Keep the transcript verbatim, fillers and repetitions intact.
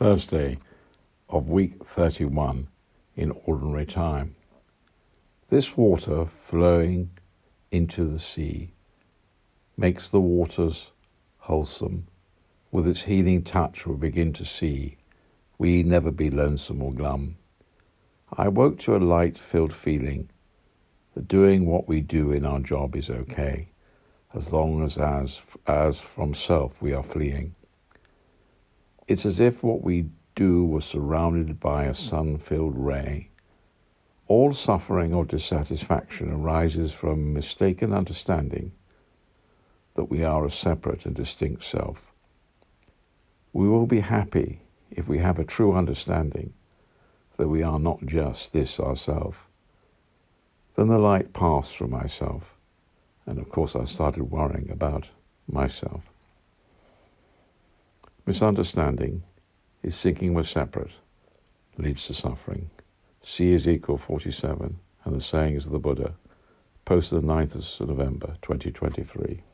First day of week thirty-one in ordinary time. This water flowing into the sea makes the waters wholesome. With its healing touch we begin to see we never be lonesome or glum. I woke to a light-filled feeling that doing what we do in our job is okay, as long as, as, as from self we are fleeing. It's as if what we do was surrounded by a sun-filled ray. All suffering or dissatisfaction arises from mistaken understanding that we are a separate and distinct self. We will be happy if we have a true understanding that we are not just this ourself. Then the light passed from myself, and of course I started worrying about myself. Misunderstanding is thinking we're separate, leads to suffering. See Ezekiel forty-seven and the sayings of the Buddha, posted the ninth of November twenty twenty-three.